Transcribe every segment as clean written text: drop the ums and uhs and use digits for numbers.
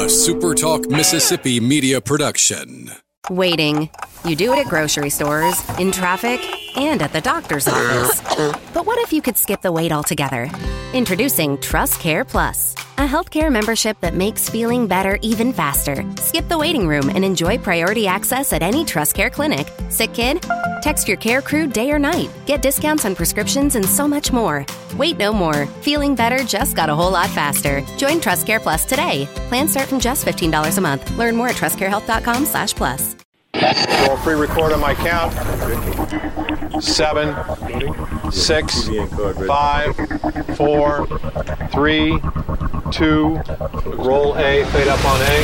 SuperTalk Mississippi media production. Waiting. You do it at grocery stores, in traffic, and at the doctor's office. But what if you could skip the wait altogether? Introducing TrustCare Plus, a healthcare membership that makes feeling better even faster. Skip the waiting room and enjoy priority access at any TrustCare clinic. Sick kid? Text your care crew day or night. Get discounts on prescriptions and so much more. Wait no more. Feeling better just got a whole lot faster. Join TrustCare Plus today. Plans start from just $15 a month. Learn more at trustcarehealth.com/plus. Roll pre-record on my count. 7, 6, 5, 4, 3, 2. Roll A, fade up on A.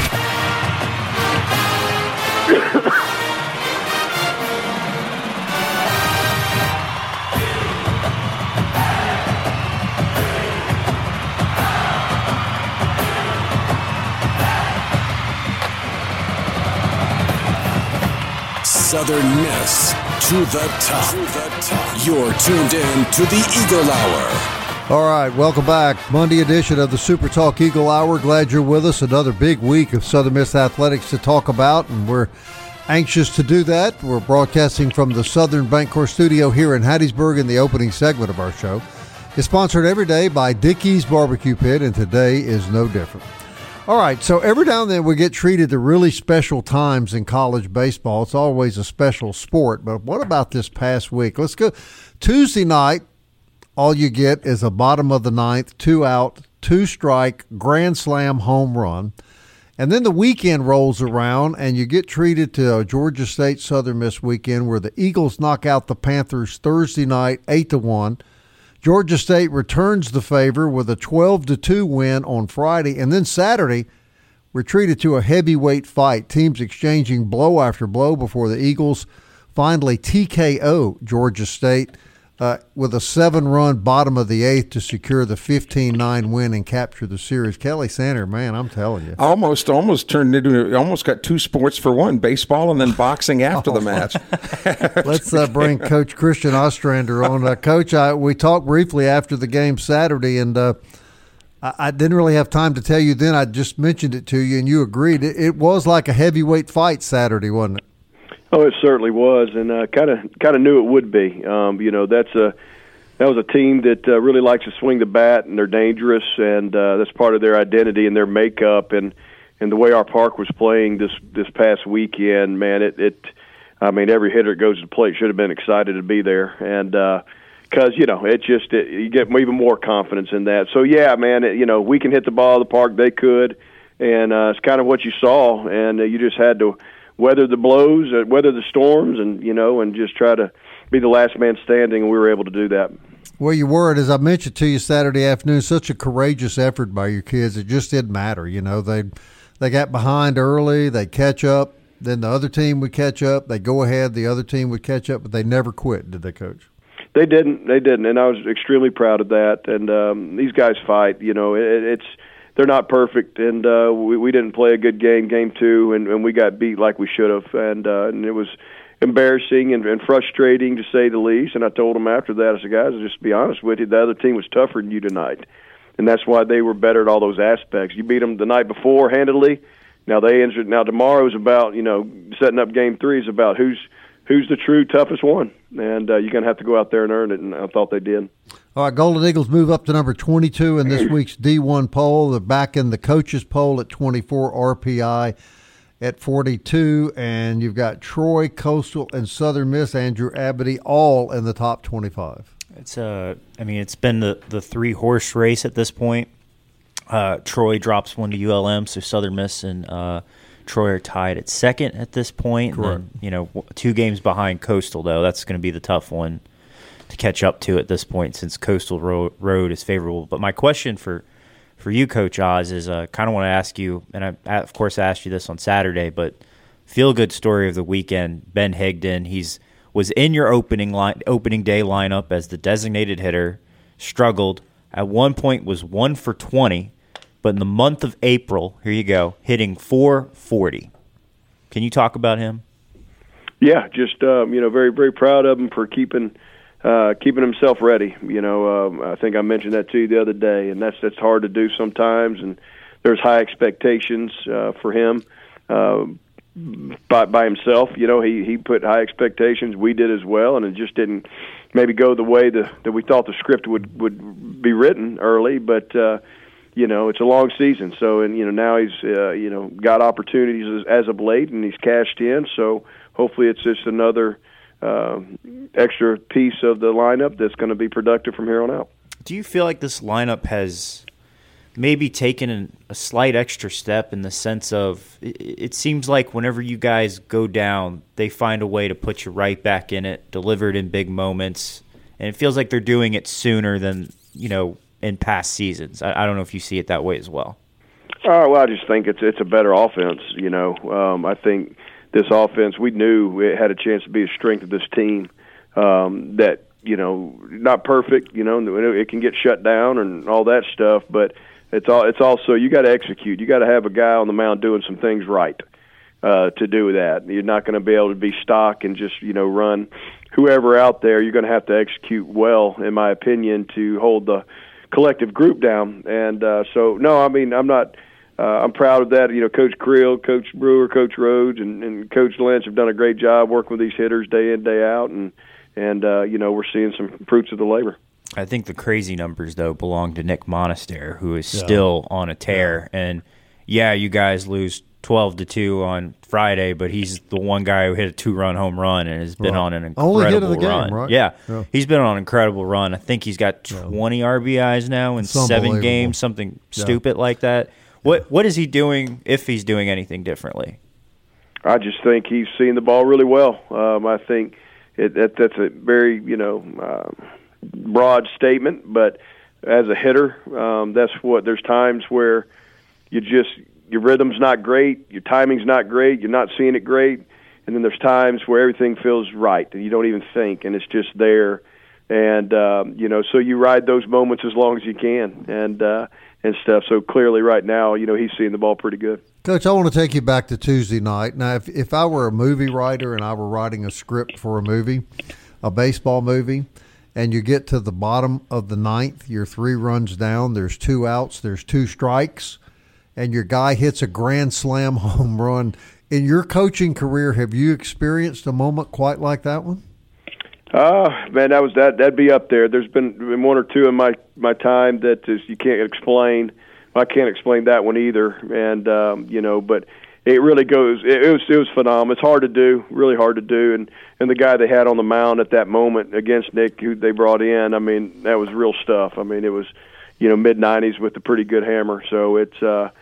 Southern Miss to the top. You're tuned in to the Eagle Hour. All right, welcome back. Monday edition of the Super Talk Eagle Hour. Glad you're with us. Another big week of Southern Miss athletics to talk about, and we're anxious to do that. We're broadcasting from the Southern Bancorp studio here in Hattiesburg, and the opening segment of our show is sponsored every day by Dickey's Barbecue Pit, and today is no different. All right, so every now and then we get treated to really special times in college baseball. It's always a special sport, but what about this past week? Let's go. Tuesday night, all you get is a bottom of the ninth, 2 out, 2 strike, grand slam home run. And then the weekend rolls around, and you get treated to a Georgia State Southern Miss weekend where the Eagles knock out the Panthers Thursday night, 8-1. Georgia State returns the favor with a 12-2 win on Friday. And then Saturday, we're treated to a heavyweight fight, teams exchanging blow after blow before the Eagles finally TKO Georgia State with a 7-run bottom of the 8th to secure the 15-9 win and capture the series. Kelly Sander, man, I'm telling you. Almost turned into, almost got 2 sports for one, baseball and then boxing after the match. Let's bring Coach Christian Ostrander on. Coach, we talked briefly after the game Saturday, and I didn't really have time to tell you then. I just mentioned it to you, and you agreed. It was like a heavyweight fight Saturday, wasn't it? Oh, it certainly was, and kind of knew it would be. That was a team that really likes to swing the bat, and they're dangerous, and that's part of their identity and their makeup. And the way our park was playing this past weekend, man, every hitter that goes to the plate should have been excited to be there, and because you get even more confidence in that. So yeah, man, we can hit the ball of the park, they could, and it's kind of what you saw, and you just had to weather the blows, weather the storms, and just try to be the last man standing, and we were able to do that. Well, you were, as I mentioned to you Saturday afternoon, such a courageous effort by your kids. It just didn't matter. They got behind early, they catch up, then the other team would catch up, they go ahead, the other team would catch up, but they never quit, did they, Coach? They didn't, and I was extremely proud of that. And these guys fight. They're not perfect, and we didn't play a good game 2, and we got beat like we should have, and it was embarrassing and frustrating to say the least. And I told them after that, I said, guys, just to be honest with you, the other team was tougher than you tonight, and that's why they were better at all those aspects. You beat them the night before handily. Now tomorrow's about setting up game 3 is about who's the true toughest one, and you're going to have to go out there and earn it, and I thought they did. All right, Golden Eagles move up to number 22 in this week's D1 poll. They're back in the coaches poll at 24, RPI at 42, and you've got Troy, Coastal, and Southern Miss, Andrew Abity, all in the top 25. It's been the 3-horse race at this point. Troy drops one to ULM, so Southern Miss and Troy are tied at second at this point. Correct. And, 2 games behind Coastal, though. That's going to be the tough one to catch up to at this point since Coastal Road is favorable. But my question for you, Coach Oz, is kind of want to ask you, and I of course asked you this on Saturday, but feel-good story of the weekend, Ben Higdon. Was in your opening day lineup as the designated hitter, struggled. At one point was 1 for 20, but in the month of April, here you go, hitting .440. Can you talk about him? Yeah, just very, very proud of him for keeping himself ready. I think I mentioned that to you the other day, and that's hard to do sometimes. And there's high expectations for him by himself. He put high expectations. We did as well, and it just didn't maybe go the way that we thought the script would be written early. But it's a long season, so now he's got opportunities as of late, and he's cashed in. So hopefully it's just another extra piece of the lineup that's going to be productive from here on out. Do you feel like this lineup has maybe taken a slight extra step in the sense of it seems like whenever you guys go down, they find a way to put you right back in it, deliver it in big moments, and it feels like they're doing it sooner than, in past seasons. I don't know if you see it that way as well. Well, I just think it's a better offense. I think this offense, we knew it had a chance to be a strength of this team. That not perfect. It can get shut down and all that stuff, but it's also you got to execute. You got to have a guy on the mound doing some things right to do that. You're not going to be able to be stock and just run whoever out there. You're going to have to execute well, in my opinion, to hold the collective group down. And so, no, I mean, I'm not. I'm proud of that. Coach Creel, Coach Brewer, Coach Rhodes, and Coach Lynch have done a great job working with these hitters day in, day out, and we're seeing some fruits of the labor. I think the crazy numbers, though, belong to Nick Monaster, who is still on a tear. Yeah. And, you guys lose 12-2 on Friday, but he's the one guy who hit a 2-run home run and has been on an incredible only hit of the run. Game, right? Yeah, he's been on an incredible run. I think he's got 20 RBIs now in 7 games, something stupid like that. What is he doing, if he's doing anything differently? I just think he's seeing the ball really well. I think that's a very broad statement, but as a hitter, there's times where your rhythm's not great, your timing's not great, you're not seeing it great, and then there's times where everything feels right and you don't even think, and it's just there, and so you ride those moments as long as you can, and stuff. So clearly, right now, he's seeing the ball pretty good. Coach, I want to take you back to Tuesday night. Now, if I were a movie writer and I were writing a script for a movie, a baseball movie, and you get to the bottom of the ninth, you're 3 runs down, there's 2 outs, there's 2 strikes, and your guy hits a grand slam home run. In your coaching career, have you experienced a moment quite like that one? Man, that'd be up there. There's been 1 or 2 in my time that you can't explain. I can't explain that one either, and but it really goes. It was phenomenal. It's hard to do, really hard to do, and the guy they had on the mound at that moment against Nick, who they brought in, I mean, that was real stuff. I mean, it was mid-90s with a pretty good hammer. So it's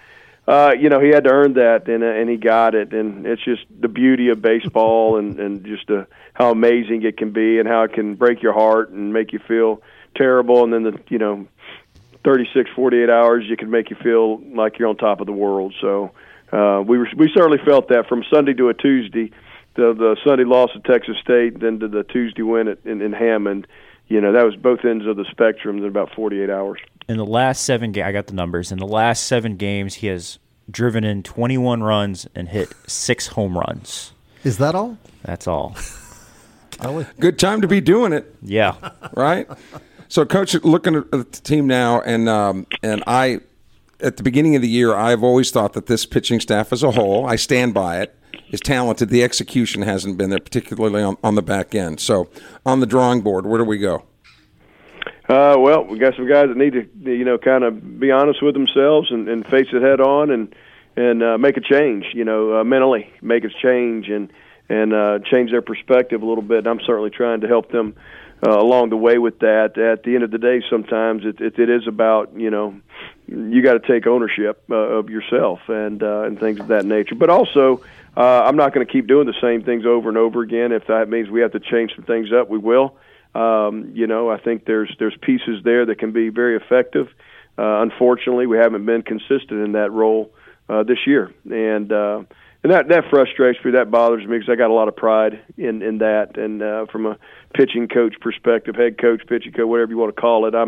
he had to earn that, and he got it, and it's just the beauty of baseball, and just how amazing it can be, and how it can break your heart and make you feel terrible, and then the 36, 48 hours, you can make you feel like you're on top of the world. So we certainly felt that from Sunday to a Tuesday, the Sunday loss to Texas State, then to the Tuesday win in Hammond. That was both ends of the spectrum in about 48 hours. In the last 7 games, I got the numbers. In the last 7 games, he has driven in 21 runs and hit 6 home runs. Is that all? That's all. Good time to be doing it. Yeah. Right? So, Coach, looking at the team now, and I, at the beginning of the year, I've always thought that this pitching staff as a whole, I stand by it, is talented. The execution hasn't been there, particularly on the back end. So, on the drawing board, where do we go? Well, we got some guys that need to, kind of be honest with themselves and face it head on and make a change, mentally make a change and change their perspective a little bit. And I'm certainly trying to help them along the way with that. At the end of the day, sometimes it is about, you got to take ownership of yourself and things of that nature. But also, I'm not going to keep doing the same things over and over again. If that means we have to change some things up, we will. I think there's pieces there that can be very effective. Unfortunately, we haven't been consistent in that role this year, and that frustrates me. That bothers me because I got a lot of pride in that. And from a pitching coach perspective, head coach, pitching coach, whatever you want to call it, I'm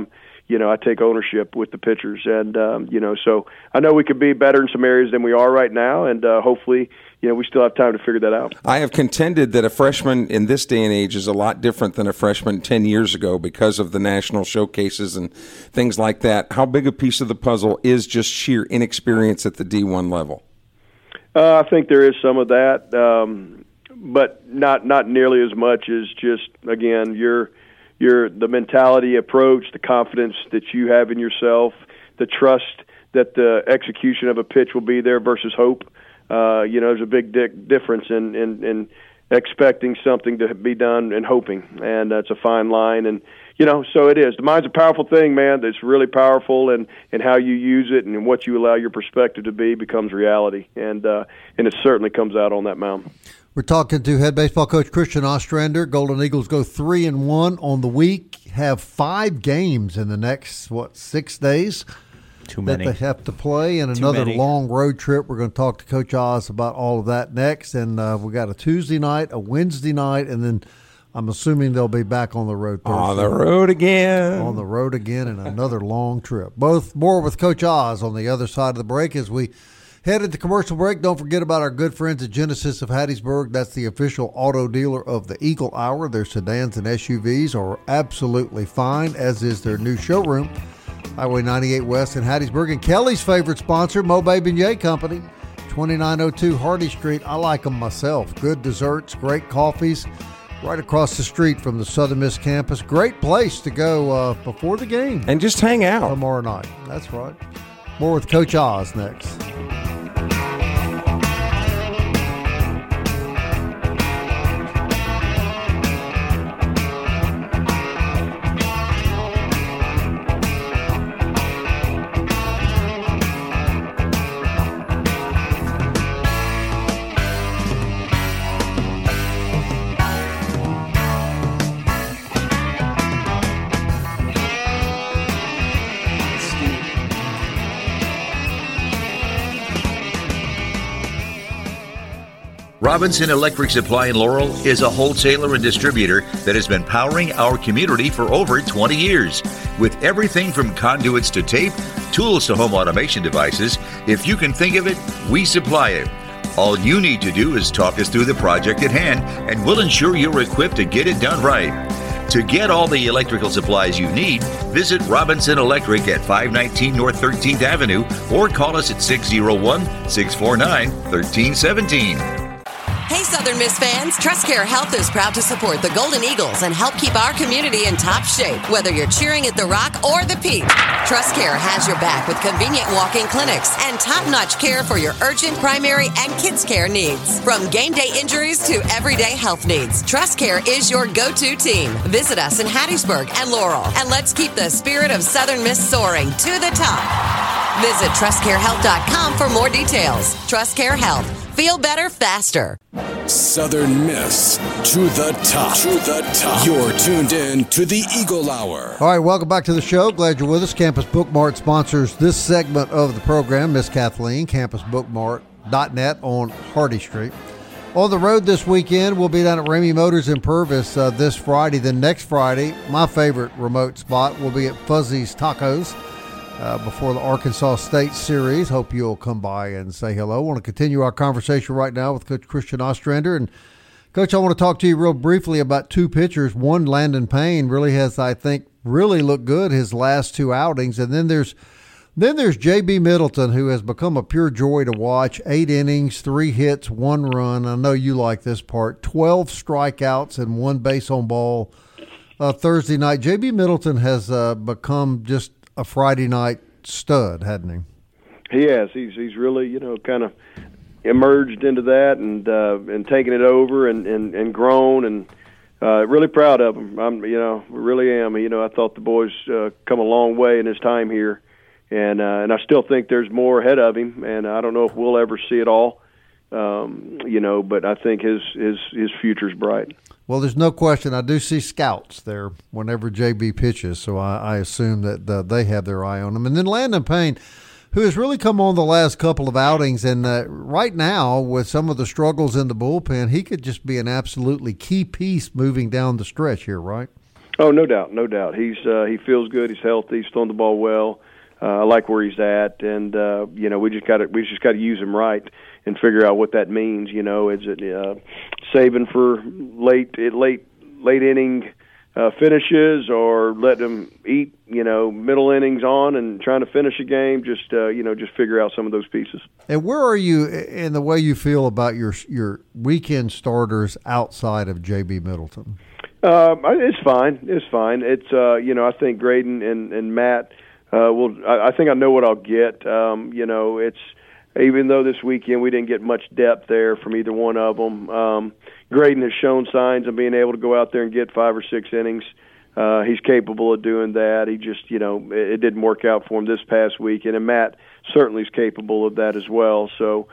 I take ownership with the pitchers. And, so I know we could be better in some areas than we are right now, and hopefully, we still have time to figure that out. I have contended that a freshman in this day and age is a lot different than a freshman 10 years ago because of the national showcases and things like that. How big a piece of the puzzle is just sheer inexperience at the D1 level? I think there is some of that, but not nearly as much as just, again, the mentality, approach, the confidence that you have in yourself, the trust that the execution of a pitch will be there versus hope. There's a big difference in expecting something to be done and hoping, and that's a fine line. And so it is. The mind's a powerful thing, man. It's really powerful, and how you use it and what you allow your perspective to be becomes reality, and it certainly comes out on that mound. We're talking to head baseball coach Christian Ostrander. Golden Eagles go 3-1 on the week. Have 5 games in the next 6 days. Too many. That they have to play, and another long road trip. We're going to talk to Coach Oz about all of that next. And we got a Tuesday night, a Wednesday night, and then I'm assuming they'll be back on the road Thursday. On the road again. On the road again, and another long trip. More with Coach Oz on the other side of the break as we head into commercial break. Don't forget about our good friends at Genesis of Hattiesburg. That's the official auto dealer of the Eagle Hour. Their sedans and SUVs are absolutely fine, as is their new showroom. Highway 98 West in Hattiesburg. And Kelly's favorite sponsor, Mo Beignet Company, 2902 Hardy Street. I like them myself. Good desserts, great coffees, right across the street from the Southern Miss campus. Great place to go before the game. And just hang out. Tomorrow night. That's right. More with Coach Oz next. Robinson Electric Supply in Laurel is a wholesaler and distributor that has been powering our community for over 20 years. With everything from conduits to tape, tools to home automation devices, if you can think of it, we supply it. All you need to do is talk us through the project at hand, and we'll ensure you're equipped to get it done right. To get all the electrical supplies you need, visit Robinson Electric at 519 North 13th Avenue or call us at 601-649-1317. Hey, Southern Miss fans, TrustCare Health is proud to support the Golden Eagles and help keep our community in top shape, whether you're cheering at the Rock or the Peak. TrustCare has your back with convenient walk-in clinics and top-notch care for your urgent, primary, and kids' care needs. From game day injuries to everyday health needs, TrustCare is your go-to team. Visit us in Hattiesburg and Laurel, and let's keep the spirit of Southern Miss soaring to the top. Visit TrustCareHealth.com for more details. TrustCare Health. Feel better faster. Southern Miss to the top. To the top. You're tuned in to the Eagle Hour. All right, welcome back to the show. Glad you're with us. Campus Bookmart sponsors this segment of the program. Miss Kathleen, campusbookmart.net on Hardy Street. On the road this weekend, we'll be down at Ramey Motors in Purvis this Friday. Then next Friday, my favorite remote spot will be at Fuzzy's Tacos. Before the Arkansas State series. Hope you'll come by and say hello. I want to continue our conversation right now with Coach Christian Ostrander. And, Coach, I want to talk to you real briefly about 2 pitchers. One, Landon Payne, really has, I think, really looked good his last 2 outings. And then there's J.B. Middleton, who has become a pure joy to watch. 8 innings, 3 hits, 1 run. I know you like this part. 12 strikeouts and 1 base on ball Thursday night. J.B. Middleton has become just a Friday night stud, hadn't he? He has. He's really, kind of emerged into that and taken it over and grown, and really proud of him. Really am. I thought the boy's come a long way in his time here, and I still think there's more ahead of him, and I don't know if we'll ever see it all, but I think his future's bright. Well, there's no question. I do see scouts there whenever JB pitches, so I assume that they have their eye on him. And then Landon Payne, who has really come on the last couple of outings, and right now with some of the struggles in the bullpen, he could just be an absolutely key piece moving down the stretch here, right? Oh, no doubt, no doubt. He feels good. He's healthy. He's throwing the ball well. I like where he's at, and we just got to use him right and figure out what that means. Is it saving for late inning finishes, or let them eat middle innings on and trying to finish a game? Just figure out some of those pieces. And where are you in the way you feel about your weekend starters outside of J.B. Middleton? It's fine. It's fine. It's I think Graydon and Matt. I think I know what I'll get. It's even though this weekend we didn't get much depth there from either one of them. Graydon has shown signs of being able to go out there and get 5 or 6 innings. He's capable of doing that. He just, it didn't work out for him this past weekend, and Matt certainly is capable of that as well. So,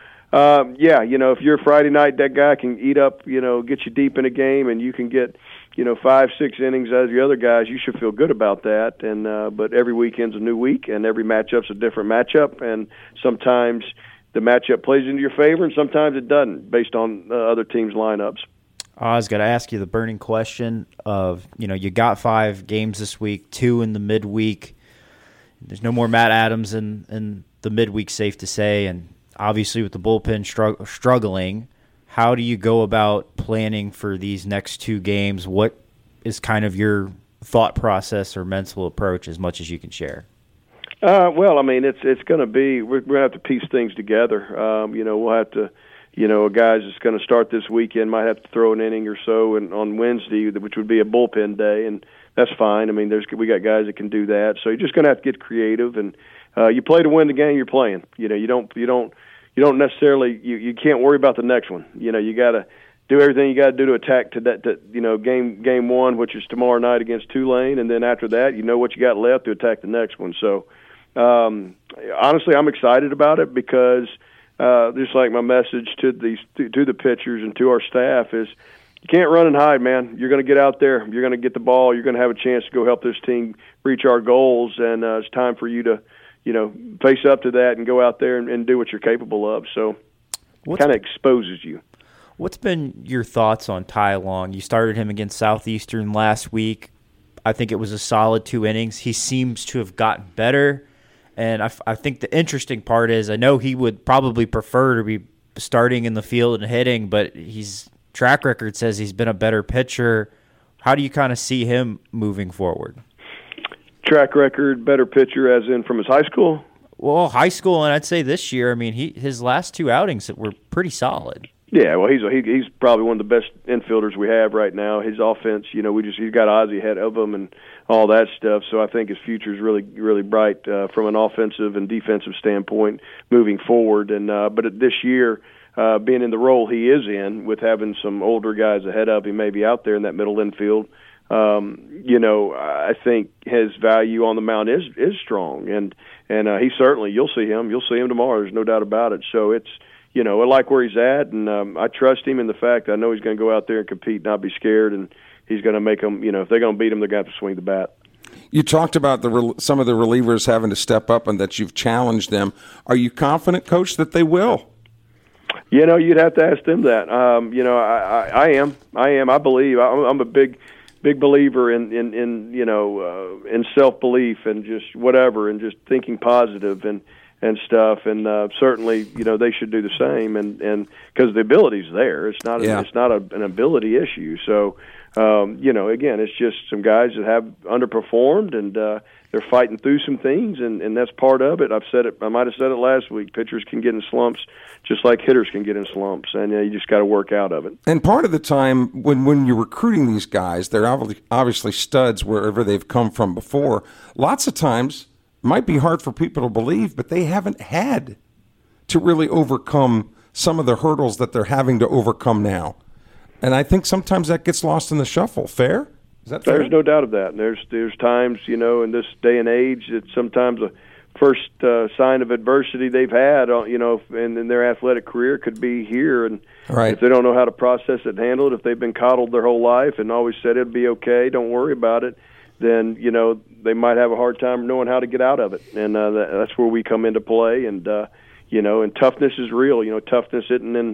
if you're a Friday night, that guy can eat up, get you deep in a game, and you can get 5, 6 innings out of the other guys. You should feel good about that. And but every weekend's a new week, and every matchup's a different matchup, and sometimes the matchup plays into your favor, and sometimes it doesn't, based on other teams' lineups. I was going to ask you the burning question of, you got 5 games this week, 2 in the midweek. There's no more Matt Adams in the midweek, safe to say, and obviously with the bullpen struggling, how do you go about planning for these next 2 games? What is kind of your thought process or mental approach, as much as you can share? It's going to be, we're going to have to piece things together. We'll have to, a guy's that's going to start this weekend might have to throw an inning or so on Wednesday, which would be a bullpen day, and that's fine. We got guys that can do that. So you're just going to have to get creative, and you play to win the game you're playing. You don't necessarily, you can't worry about the next one. You got to do everything you got to do to attack to that, game 1, which is tomorrow night against Tulane, and then after that, what you got left to attack the next one. So, honestly, I'm excited about it because just like my message to the pitchers and to our staff is, you can't run and hide, man. You're going to get out there. You're going to get the ball. You're going to have a chance to go help this team reach our goals, and it's time for you to, face up to that and go out there and do what you're capable of. So, kind of exposes you. What's been your thoughts on Ty Long? You started him against Southeastern last week. I think it was a solid 2 innings. He seems to have gotten better. And I think the interesting part is, I know he would probably prefer to be starting in the field and hitting, but his track record says he's been a better pitcher. How do you kind of see him moving forward? Track record, better pitcher as in from his high school? Well, high school, and I'd say this year. His last 2 outings were pretty solid. Yeah, well, he's probably one of the best infielders we have right now. His offense, he's got Ozzie ahead of him and all that stuff. So I think his future is really, really bright from an offensive and defensive standpoint moving forward. And but this year, being in the role he is in, with having some older guys ahead of him, maybe out there in that middle infield, I think his value on the mound is strong, and he certainly, you'll see him tomorrow. There's no doubt about it. So it's. I like where he's at, and I trust him in the fact that I know he's going to go out there and compete, not be scared, and he's going to make them, if they're going to beat him, they're going to have to swing the bat. You talked about some of the relievers having to step up and that you've challenged them. Are you confident, Coach, that they will? You'd have to ask them that. I am. I believe. I'm a big believer in self-belief and just whatever, and just thinking positive and stuff, and certainly, they should do the same, and because the ability's there, it's not an ability issue. So, again, it's just some guys that have underperformed, and they're fighting through some things, and that's part of it. I've said it. I might have said it last week. Pitchers can get in slumps, just like hitters can get in slumps, and you just got to work out of it. And part of the time when you're recruiting these guys, they're obviously studs wherever they've come from before. Lots of times. Might be hard for people to believe, but they haven't had to really overcome some of the hurdles that they're having to overcome now. And I think sometimes that gets lost in the shuffle. Fair? Is that fair? There's no doubt of that. And there's times, in this day and age, that sometimes the first sign of adversity they've had, in their athletic career could be here. And right. If they don't know how to process it and handle it, if they've been coddled their whole life and always said it'd be okay, don't worry about it, then, they might have a hard time knowing how to get out of it. And that's where we come into play. And, and toughness is real. Toughness isn't in,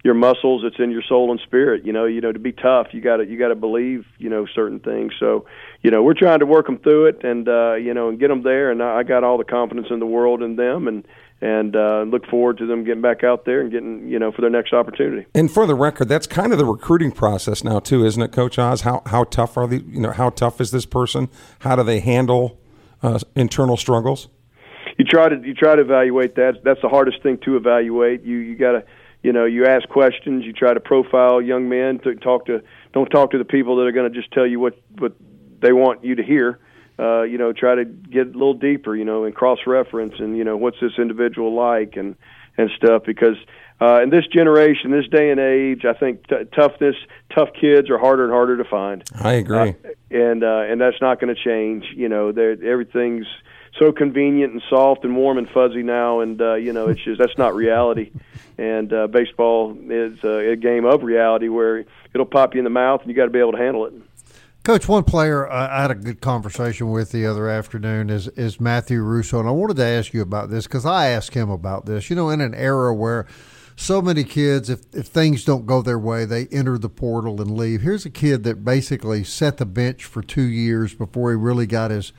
your muscles. It's in your soul and spirit. To be tough, you got to believe, certain things. So, we're trying to work them through it and get them there. And I got all the confidence in the world in them, and look forward to them getting back out there and getting, for their next opportunity. And for the record, that's kind of the recruiting process now too, isn't it, Coach Oz? How tough are how tough is this person? How do they handle internal struggles? You try to evaluate that. That's the hardest thing to evaluate. You got to, you ask questions. You try to profile young men. Don't talk to the people that are going to just tell you what they want you to hear. Try to get a little deeper, and cross-reference, and what's this individual like, and stuff. Because in this generation, this day and age, I think tough kids are harder and harder to find. I agree, and that's not going to change. Everything's so convenient and soft and warm and fuzzy now, and it's just that's not reality. And baseball is a game of reality where it'll pop you in the mouth, and you got to be able to handle it. Coach, one player I had a good conversation with the other afternoon is Matthew Russo, and I wanted to ask you about this because I asked him about this. In an era where so many kids, if things don't go their way, they enter the portal and leave. Here's a kid that basically set the bench for 2 years before he really got his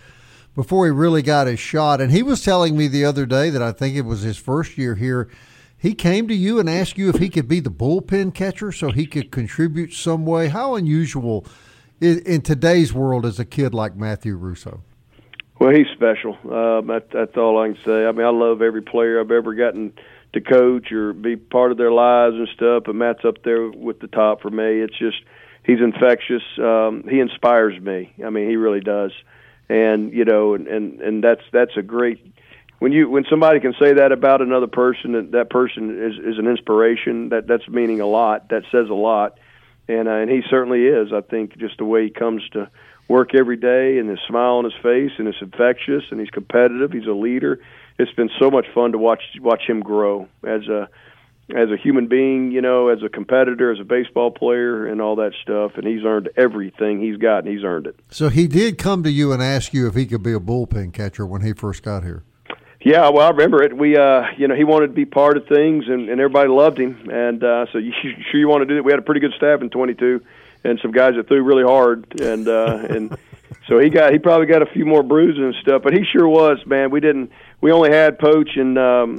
shot. And he was telling me the other day that I think it was his first year here. He came to you and asked you if he could be the bullpen catcher so he could contribute some way. How unusual in today's world is a kid like Matthew Russo? Well, he's special. That's all I can say. I mean, I love every player I've ever gotten to coach or be part of their lives and stuff, but Matt's up there with the top for me. It's just he's infectious. He inspires me. I mean, he really does. And and that's a great when somebody can say that about another person, that person is an inspiration. That's meaning a lot. That says a lot. And he certainly is. I think just the way he comes to work every day and his smile on his face, and it's infectious, and he's competitive. He's a leader. It's been so much fun to watch him grow as a human being, as a competitor, as a baseball player, and all that stuff. And he's earned everything he's got, and he's earned it. So he did come to you and ask you if he could be a bullpen catcher when he first got here. Yeah, well, I remember it. We, he wanted to be part of things, and everybody loved him. And so, you want to do it? We had a pretty good staff in 22, and some guys that threw really hard. And so he probably got a few more bruises and stuff. But he sure was, man. We only had Poach and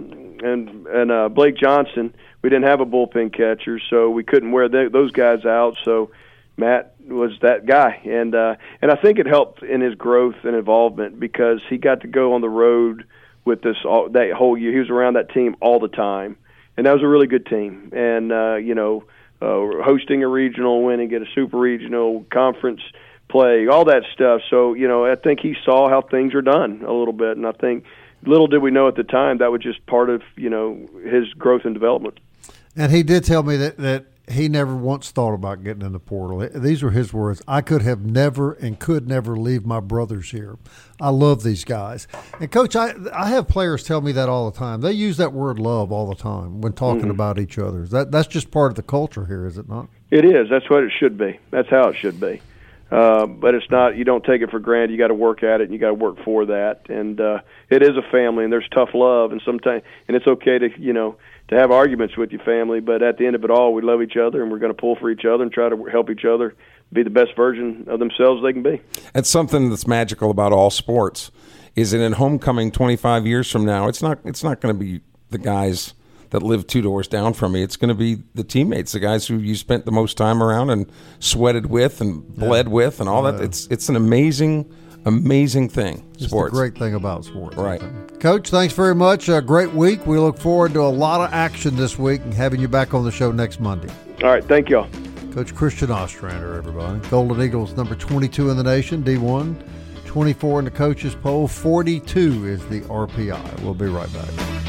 Blake Johnson. We didn't have a bullpen catcher, so we couldn't wear those guys out. So Matt was that guy, and I think it helped in his growth and involvement because he got to go on the road with that whole year. He was around that team all the time, and that was a really good team. And hosting a regional, winning at a super regional, conference play, all that stuff. So I think he saw how things are done a little bit, and I think little did we know at the time that was just part of his growth and development. And he did tell me that he never once thought about getting in the portal. These were his words. I could have never and could never leave my brothers here. I love these guys. And, Coach, I have players tell me that all the time. They use that word love all the time when talking about each other. That's just part of the culture here, is it not? It is. That's what it should be. That's how it should be. But it's not. You don't take it for granted. You got to work at it, and you got to work for that. And it is a family, and there's tough love, and sometimes, and it's okay to to have arguments with your family. But at the end of it all, we love each other, and we're going to pull for each other and try to help each other be the best version of themselves they can be. It's something that's magical about all sports. Is that in homecoming 25 years from now, it's not going to be the guys that live 2 doors down from me. It's going to be the teammates, the guys who you spent the most time around and sweated with and bled with and all that. It's an amazing thing. Just sports. a great thing about sports. Right. Coach, thanks very much. A great week. We look forward to a lot of action this week and having you back on the show next Monday. All right. Thank y'all. Coach Christian Ostrander, everybody. Golden Eagles, number 22 in the nation, D1. 24 in the coaches poll. 42 is the RPI. We'll be right back.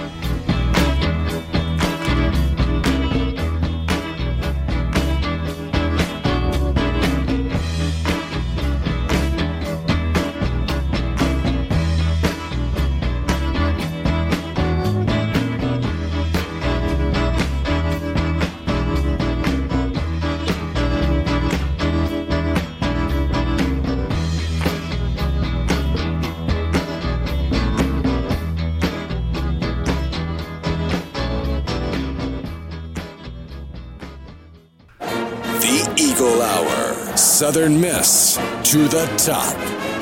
Eagle Hour. Southern Miss to the top.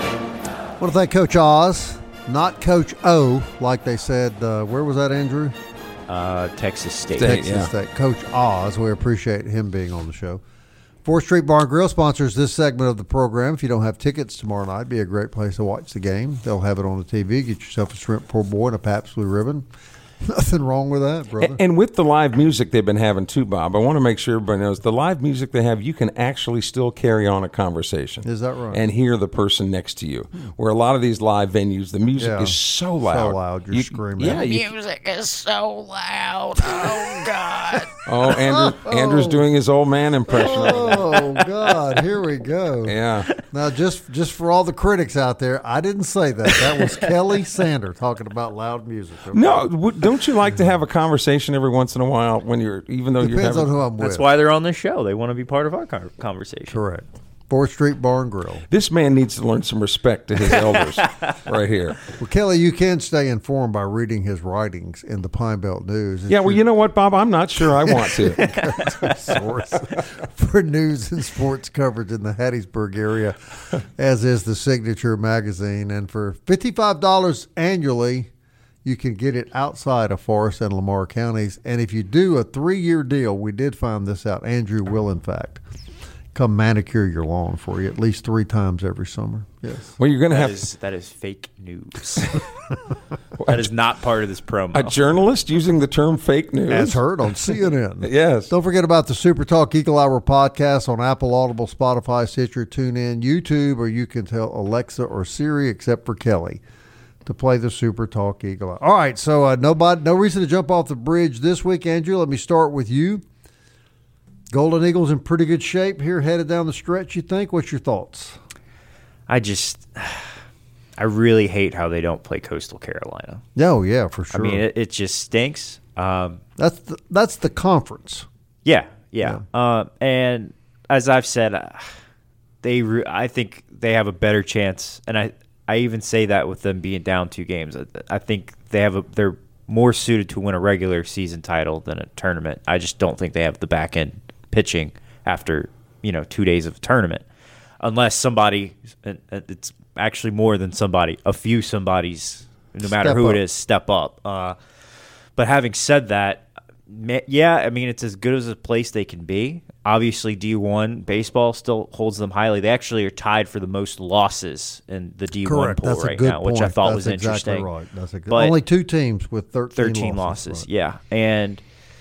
I want to thank Coach Oz, not Coach O, like they said. Where was that, Andrew? Texas State. Texas State. Coach Oz. We appreciate him being on the show. 4th Street Bar and Grill sponsors this segment of the program. If you don't have tickets tomorrow night, it'd be a great place to watch the game. They'll have it on the TV. Get yourself a shrimp po' boy and a Pabst Blue Ribbon. Nothing wrong with that, brother. And with the live music they've been having too, Bob, I want to make sure everybody knows the live music they have, you can actually still carry on a conversation. Is that right? And hear the person next to you. Where a lot of these live venues, the music is so loud. So loud, you're screaming. Yeah, Music is so loud. Oh, God. Andrew's doing his old man impression. Oh, God. Here we go. Yeah. Now, just for all the critics out there, I didn't say that. That was Kelly Sander talking about loud music. Okay? No, don't you like to have a conversation every once in a while when even though Depends you're on who I'm with. That's why they're on this show. They want to be part of our conversation. Correct. 4th Street Bar and Grill. This man needs to learn some respect to his elders right here. Well, Kelly, you can stay informed by reading his writings in the Pine Belt News. Yeah, well, you know what, Bob? I'm not sure I want to. Source for news and sports coverage in the Hattiesburg area, as is the Signature magazine. And for $55 annually, you can get it outside of Forest and Lamar counties. And if you do a 3-year deal, we did find this out, Andrew will, in fact, come manicure your lawn for you at least 3 times every summer. Yes. Well, you're going to have that is fake news. That is not part of this promo. A journalist using the term fake news. As heard on CNN. Yes. Don't forget about the Super Talk Eagle Hour podcast on Apple, Audible, Spotify, Stitcher, TuneIn, YouTube, or you can tell Alexa or Siri, except for Kelly, to play the Super Talk Eagle Hour. All right, so no reason to jump off the bridge this week, Andrew. Let me start with you. Golden Eagles in pretty good shape here, headed down the stretch, you think? What's your thoughts? I really hate how they don't play Coastal Carolina. Oh, yeah, for sure. I mean, it just stinks. That's the conference. Yeah. And as I've said, I think they have a better chance, and I even say that with them being down 2 games. I think they're more suited to win a regular season title than a tournament. I just don't think they have the back end pitching after 2 days of a tournament, unless somebody, it's actually more than somebody, a few somebodies, no matter who it is, step up. But having said that, yeah, I mean, it's as good as a place they can be. Obviously, D1 baseball still holds them highly. They actually are tied for the most losses in the D1 pool right now, which I thought was interesting. Exactly right. That's good. Only 2 teams with 13 losses. Right. Yeah, and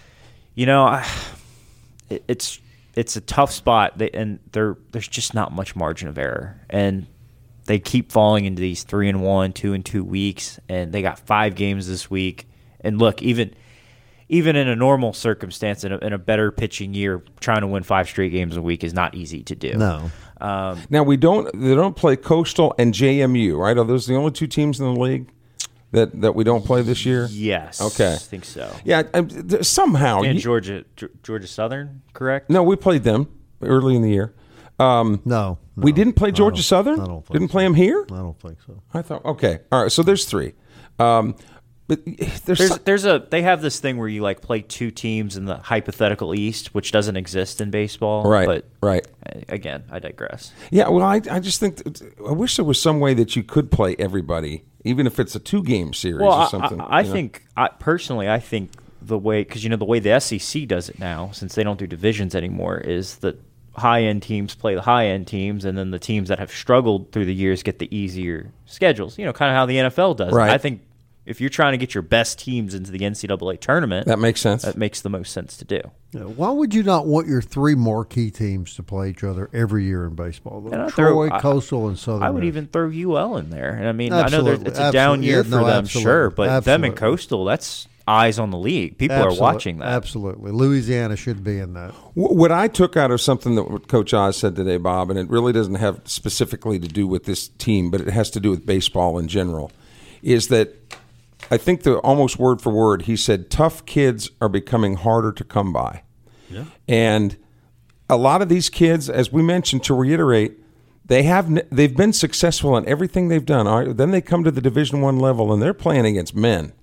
it's a tough spot, there's just not much margin of error, and they keep falling into these 3-1, 2-2 weeks, and they got 5 games this week. And look, even in a normal circumstance, in a better pitching year, trying to win 5 straight games a week is not easy to do. No. Now they don't play Coastal and JMU, right? Are those the only 2 teams in the league that we don't play this year? Yes. Okay. I think so. Yeah. Somehow. And Georgia Southern, correct? No, we played them early in the year. No. We didn't play Georgia Southern? I don't think Didn't play them here? I don't think so. I thought, okay. All right. So there's 3. But they have this thing where you play 2 teams in the hypothetical East, which doesn't exist in baseball. Right. But right. Again, I digress. Yeah. Well, I just think I wish there was some way that you could play everybody, even if it's a 2-game series or something. I think the way, because the way the SEC does it now, since they don't do divisions anymore, is that high-end teams play the high-end teams, and then the teams that have struggled through the years get the easier schedules. Kind of how the NFL does. Right. I think if you're trying to get your best teams into the NCAA tournament, that makes sense. That makes the most sense to do. Yeah, why would you not want your 3 marquee teams to play each other every year in baseball? Troy, Coastal, and Southern. I would even throw UL in there. And I mean, absolutely. I know it's a down year for them, absolutely. sure, but absolutely. them and Coastal, that's eyes on the league. People are watching that. Absolutely. Louisiana should be in that. What I took out of something that Coach Oz said today, Bob, and it really doesn't have specifically to do with this team, but it has to do with baseball in general, is that I think almost word for word, he said, tough kids are becoming harder to come by. Yeah. And a lot of these kids, as we mentioned, to reiterate, they've been successful in everything they've done. Then they come to the Division I level, and they're playing against men.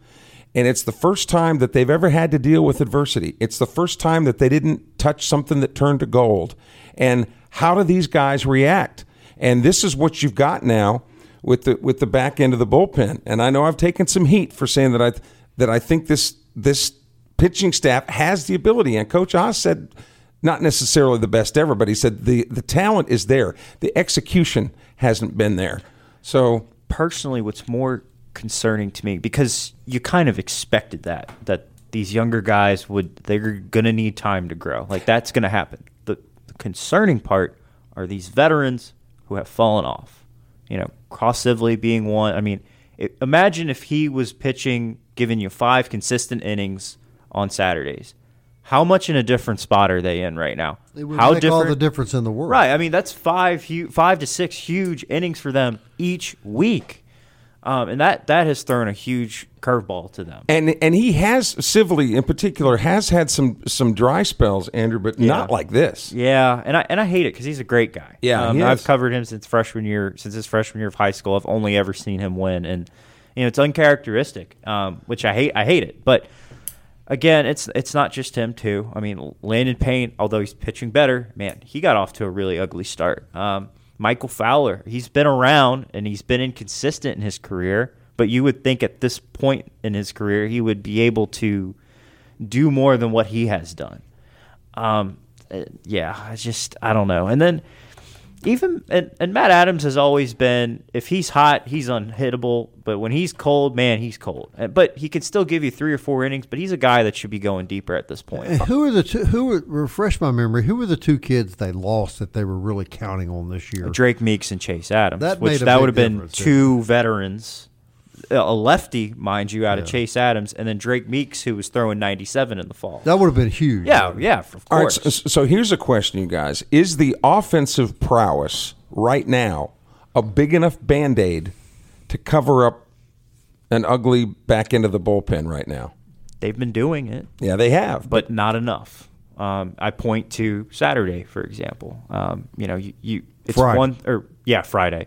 And it's the first time that they've ever had to deal with adversity. It's the first time that they didn't touch something that turned to gold. And how do these guys react? And this is what you've got now with the back end of the bullpen. And I know I've taken some heat for saying that I think this pitching staff has the ability. And Coach Oz said, not necessarily the best ever, but he said the talent is there. The execution hasn't been there. So personally, what's more concerning to me, because you kind of expected that these younger guys they're going to need time to grow. Like, that's going to happen. The concerning part are these veterans who have fallen off. Cross Sibley being one. I mean, imagine if he was pitching, giving you 5 consistent innings on Saturdays. How much in a different spot are they in right now? It would make all the difference in the world. Right. I mean, that's 5 to 6 huge innings for them each week. And that has thrown a huge curveball to them. And he has, Sibley in particular, has had some dry spells, Andrew, but not like this. Yeah, and I hate it because he's a great guy. Yeah, I've covered him since his freshman year of high school. I've only ever seen him win, and it's uncharacteristic, which I hate. I hate it, but again, it's not just him too. I mean, Landon Payne, although he's pitching better, man, he got off to a really ugly start. Michael Fowler, he's been around and he's been inconsistent in his career, but you would think at this point in his career he would be able to do more than what he has done. I don't know. And then even and Matt Adams has always been, if he's hot, he's unhittable, but when he's cold, man, he's cold. But he can still give you 3 or 4 innings, but he's a guy that should be going deeper at this point. And refresh my memory, who were the 2 kids they lost that they were really counting on this year? That Meeks and Chase Adams, that would have been 2 veterans, a lefty, mind you, out of Chase Adams, and then Drake Meeks, who was throwing 97 in the fall. That would have been huge. Yeah, of course. All right, so here's a question, you guys. Is the offensive prowess right now a big enough Band-Aid to cover up an ugly back end of the bullpen right now? They've been doing it. Yeah, they have. But not enough. I point to Saturday, for example. Friday.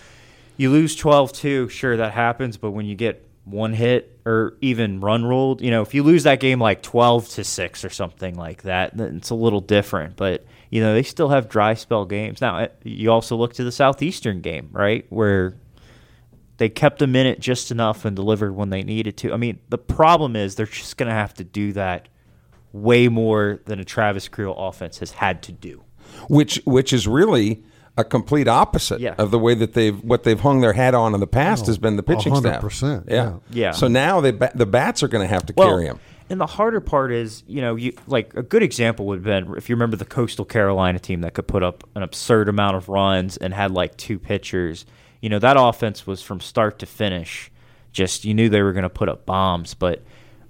You lose 12-2, sure, that happens, but when you get one hit or even run ruled, if you lose that game like 12-6 or something like that, then it's a little different. But, they still have dry spell games. Now, you also look to the Southeastern game, right, where they kept them in it just enough and delivered when they needed to. I mean, the problem is they're just going to have to do that way more than a Travis Creel offense has had to do. Which is really a complete opposite of the way that they've hung their hat on in the past has been the pitching 100%, staff. Yeah. So now the bats are going to have to carry them. And the harder part is, you like a good example would have been if you remember the Coastal Carolina team that could put up an absurd amount of runs and had like 2 pitchers. That offense was from start to finish. Just you knew they were going to put up bombs, but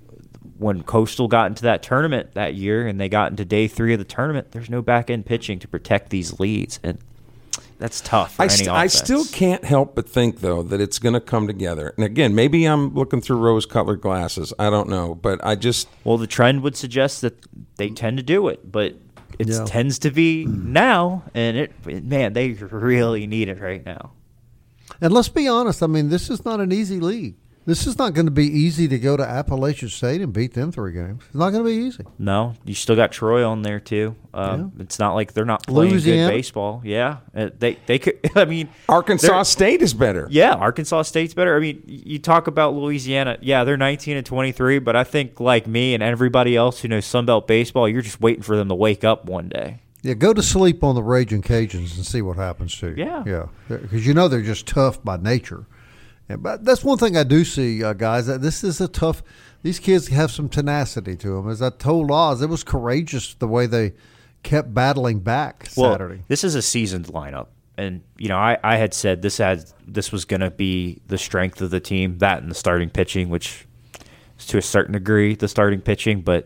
when Coastal got into that tournament that year and they got into day 3 of the tournament, there's no back end pitching to protect these leads, and that's tough for any offense. I still can't help but think, though, that it's going to come together. And again, maybe I'm looking through rose-colored glasses. I don't know. But I just... Well, the trend would suggest that they tend to do it. But it tends to be now. And, they really need it right now. And let's be honest. I mean, this is not an easy league. This is not going to be easy to go to Appalachian State and beat them 3 games. It's not going to be easy. No, you still got Troy on there too. It's not like they're not playing Louisiana. Good baseball. Yeah, they could. I mean, Arkansas State is better. Yeah, Arkansas State's better. I mean, you talk about Louisiana. Yeah, they're 19-23, but I think like me and everybody else who knows Sunbelt baseball, you're just waiting for them to wake up one day. Yeah, go to sleep on the Raging Cajuns and see what happens to you. Yeah, because they're just tough by nature. But that's one thing I do see, guys. That this is a tough. These kids have some tenacity to them. As I told Oz, it was courageous the way they kept battling back Saturday. Well, this is a seasoned lineup, and I had said this was going to be the strength of the team. That and the starting pitching, which is to a certain degree the starting pitching. But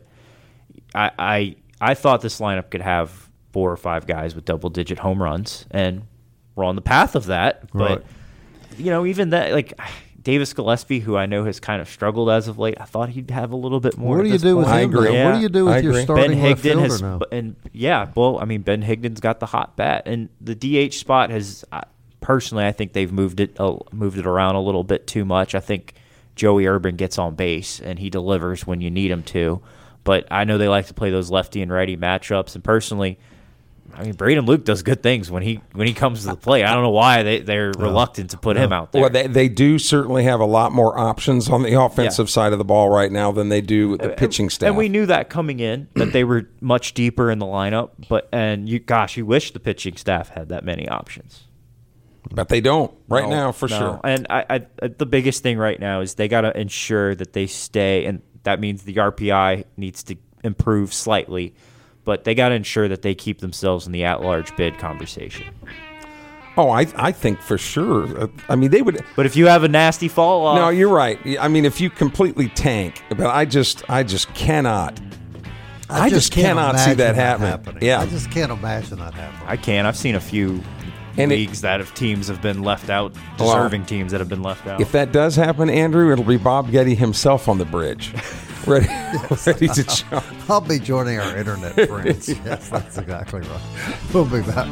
I thought this lineup could have 4 or 5 guys with double-digit home runs, and we're on the path of that. But. Right. Even that, like Davis Gillespie, who I know has kind of struggled as of late, I thought he'd have a little bit more. What do you do with him? I agree. What do you do with your starting left fielder now? Ben Higdon's got the hot bat, and the DH spot has personally, I think they've moved it around a little bit too much. I think Joey Urban gets on base and he delivers when you need him to. But I know they like to play those lefty and righty matchups. And personally, I mean, Braden Luke does good things when he comes to the plate. I don't know why they're reluctant to put him out there. Well, they do certainly have a lot more options on the offensive side of the ball right now than they do with the pitching staff. And we knew that coming in, that they were much deeper in the lineup. You wish the pitching staff had that many options. But they don't now, for sure. And I the biggest thing right now is they got to ensure that they stay, and that means the RPI needs to improve slightly. But they got to ensure that they keep themselves in the at-large bid conversation. Oh, I think for sure. I mean, they would. But if you have a nasty fall off, no, you're right. I mean, if you completely tank, but I just cannot. I just cannot see that happening. Yeah, I just can't imagine that happening. I can. I've seen a few leagues that teams have been left out, deserving teams that have been left out. If that does happen, Andrew, it'll be Bob Getty himself on the bridge. Ready to jump. I'll be joining our internet friends. Yes, that's exactly right. We'll be back.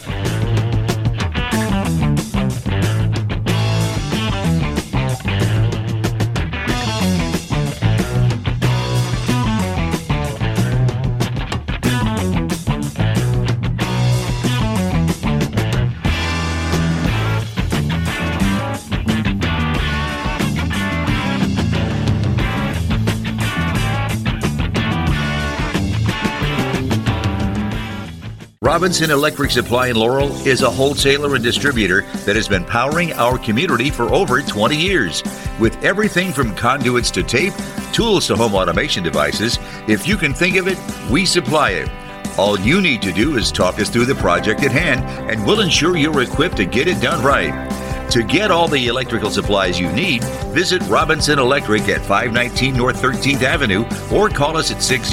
Robinson Electric Supply in Laurel is a wholesaler and distributor that has been powering our community for over 20 years. With everything from conduits to tape, tools to home automation devices, if you can think of it, we supply it. All you need to do is talk us through the project at hand, and we'll ensure you're equipped to get it done right. To get all the electrical supplies you need, visit Robinson Electric at 519 North 13th Avenue or call us at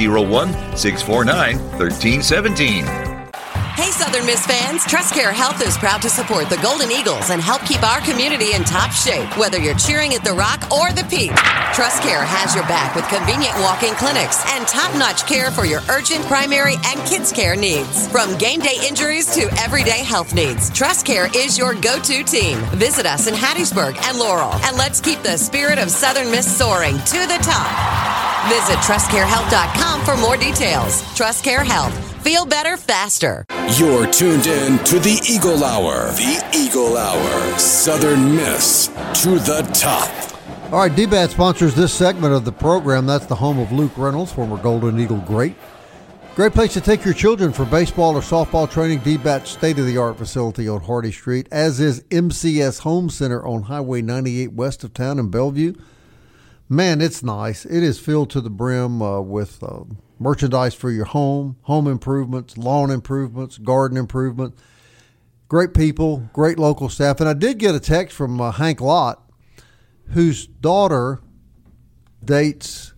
601-649-1317. Hey, Southern Miss fans, TrustCare Health is proud to support the Golden Eagles and help keep our community in top shape, whether you're cheering at the Rock or the Peak. TrustCare has your back with convenient walk-in clinics and top-notch care for your urgent, primary, and kids' care needs. From game day injuries to everyday health needs, TrustCare is your go-to team. Visit us in Hattiesburg and Laurel, and let's keep the spirit of Southern Miss soaring to the top. Visit TrustCareHealth.com for more details. TrustCare Health. Feel better faster. You're tuned in to the Eagle Hour. The Eagle Hour. Southern Miss to the top. All right, DBAT sponsors this segment of the program. That's the home of Luke Reynolds, former Golden Eagle great. Great place to take your children for baseball or softball training. DBAT state-of-the-art facility on Hardy Street, as is MCS Home Center on Highway 98 west of town in Bellevue. Man, it's nice. It is filled to the brim with merchandise for your home improvements, lawn improvements, garden improvement. Great people, great local staff. And I did get a text from Hank Lott, whose daughter dates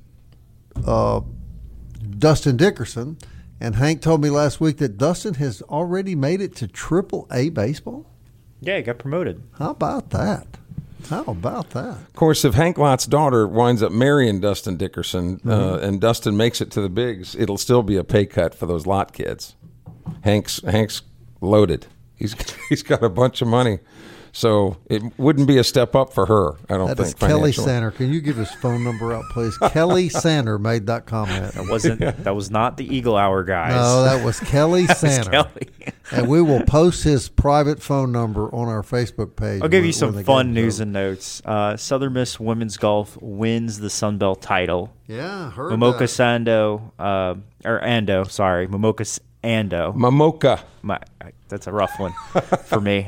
Dustin Dickerson. And Hank told me last week that Dustin has already made it to AAA baseball. Yeah, he got promoted. How about that? How about that? Of course, if Hank Lott's daughter winds up marrying Dustin Dickerson and Dustin makes it to the bigs, it'll still be a pay cut for those Lott kids. Hank's loaded. He's got a bunch of money. So it wouldn't be a step up for her, I don't think. That is Kelly Sander. Can you give his phone number out, please? Kelly Sander made that comment. That was not the Eagle Hour guys. No, that was Kelly Sander. And we will post his private phone number on our Facebook page. I'll give you some fun news and notes. Southern Miss Women's Golf wins the Sun Belt title. Yeah, heard Momoka that. Ando. That's a rough one for me.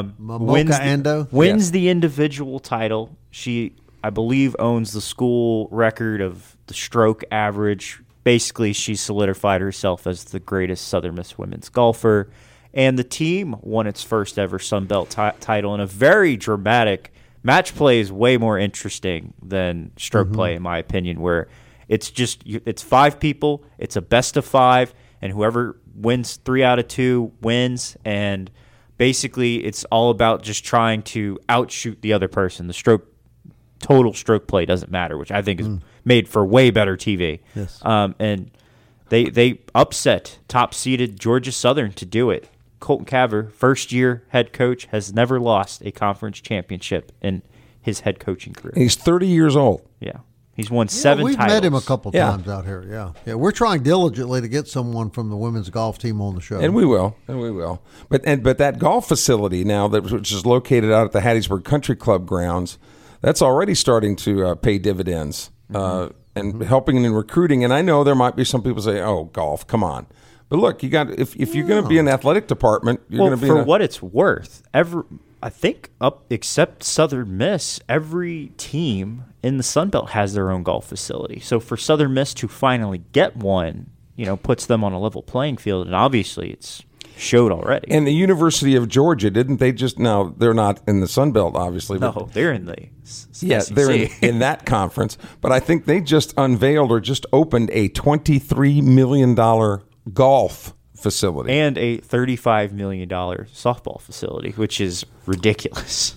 Wins the individual title. She, I believe, owns the school record of the stroke average. Basically, she solidified herself as the greatest Southern Miss women's golfer. And the team won its first ever Sun Belt title in a very dramatic match. Play is way more interesting than stroke play, in my opinion, where it's 5 people, it's a best of 5, and whoever wins 3 out of 2 wins, and basically it's all about just trying to outshoot the other person. The total stroke play doesn't matter, which I think is made for way better TV. Yes. And they upset top-seeded Georgia Southern to do it. Colton Caver, first-year head coach, has never lost a conference championship in his head coaching career. He's 30 years old. Yeah. He's won 7 we've titles. met him a couple times out here. Yeah. We're trying diligently to get someone from the women's golf team on the show, And we will. But that golf facility now, which is located out at the Hattiesburg Country Club grounds, that's already starting to pay dividends and helping in recruiting. And I know there might be some people say, "Oh, golf, come on." But look, you got if you're going to be in the athletic department, you're going to be for what it's worth. I think except Southern Miss, every team in the Sun Belt has their own golf facility. So for Southern Miss to finally get one, puts them on a level playing field, and obviously it's showed already. And the University of Georgia, didn't they just now? They're not in the Sun Belt, obviously. No, they're in the SEC. They're in that conference. But I think they just unveiled or just opened a $23 million golf facility and a $35 million softball facility, which is ridiculous.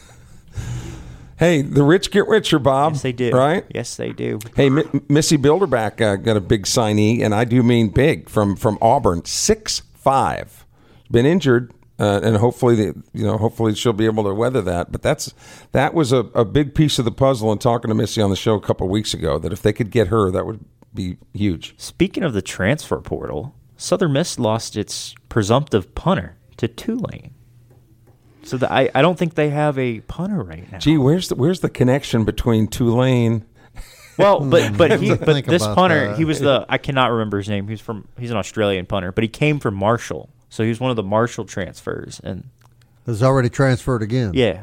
Hey, the rich get richer, Bob. Yes, they do. Right? Yes, they do. Hey, Missy Bilderback got a big signee, and I do mean big, from Auburn, 6'5". Been injured, and hopefully she'll be able to weather that. But that was a big piece of the puzzle. And talking to Missy on the show a couple of weeks ago, that if they could get her, that would be huge. Speaking of the transfer portal, Southern Miss lost its presumptive punter to Tulane. So I don't think they have a punter right now. Gee, where's the connection between Tulane? Well, but this punter, that. he was I cannot remember his name. He's an Australian punter, but he came from Marshall. So he was one of the Marshall transfers, and has already transferred again. Yeah.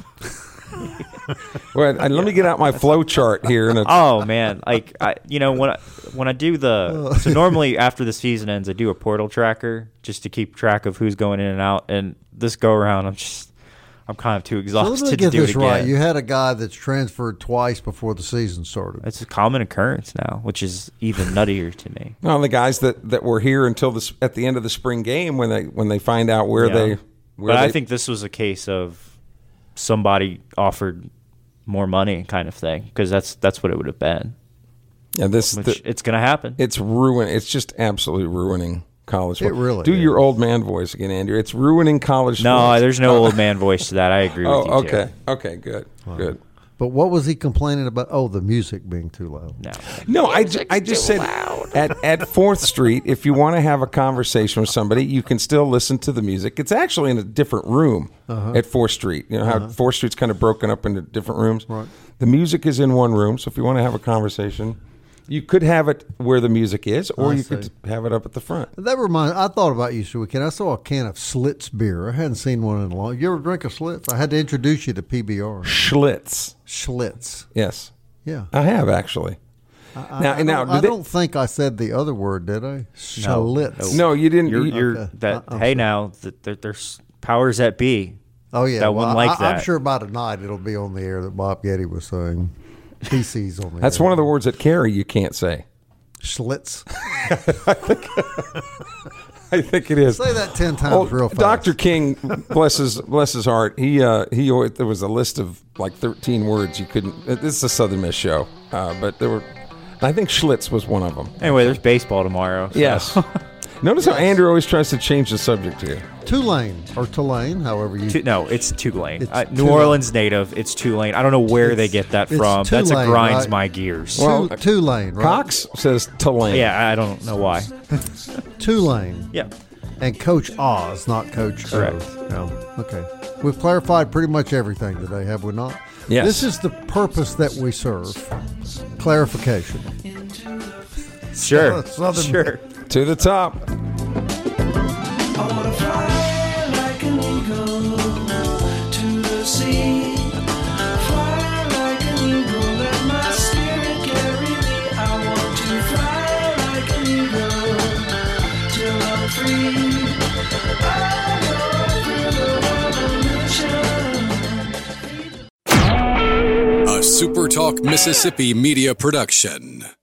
Well, let me get out my flow chart here. Oh man, when I do so normally after the season ends, I do a portal tracker just to keep track of who's going in and out. And this go around, I'm kind of too exhausted so let me to get do this it again. right. You had a guy that's transferred twice before the season started. It's a common occurrence now, which is even nuttier to me. Well, the guys that were here until at the end of the spring game when they find out where they. I think this was a case of somebody offered more money, kind of thing, because that's what it would have been. Yeah, it's going to happen. It's It's just absolutely ruining college football. It really do is. Your old man voice again, Andrew. It's ruining college. No, sports. There's no old man voice to that. I agree with you. Okay. Too. Okay. Good. Good. But what was he complaining about? Oh, the music being too loud. No, I just said at 4th Street, if you want to have a conversation with somebody, you can still listen to the music. It's actually in a different room at 4th Street. You know how 4th Street's kind of broken up into different rooms? Right. The music is in one room, so if you want to have a conversation, you could have it where the music is, or you could have it up at the front. That reminds. I thought about you this weekend. I saw a can of Schlitz beer. I hadn't seen one in a long. You ever drink a Schlitz? I had to introduce you to PBR. Schlitz. Yes. Yeah. I have actually. I don't think I said the other word, did I? Schlitz. No, you didn't. Hey, now there's powers that be. Oh yeah, that wouldn't like that. I'm sure by tonight it'll be on the air that Bob Getty was saying. PC's on the That's air. one of the words that Carrie you can't say. Schlitz. I think it is. Say that 10 times real fast. Dr. King, bless his heart. He there was a list of like 13 words you couldn't. This is a Southern Miss show, but there were. I think Schlitz was one of them. Anyway, there's baseball tomorrow. So. Yes. Notice how Andrew always tries to change the subject here. Tulane, however you... No, it's Tulane. New Orleans native, it's Tulane. I don't know where they get that from. That's a grinds my gears. Well, Tulane, right? Cox says Tulane. Yeah, I don't know why. Tulane. Yeah. And Coach Oz, not Coach Correct. No. Okay. We've clarified pretty much everything today, have we not? Yes. This is the purpose that we serve. Clarification. Sure. Sure. To the top. I wanna fly like an eagle to the sea. Fly like an eagle, let my spirit carry me. I want to fly like an eagle till I'm free. I go through the revolution. A SuperTalk Mississippi media production.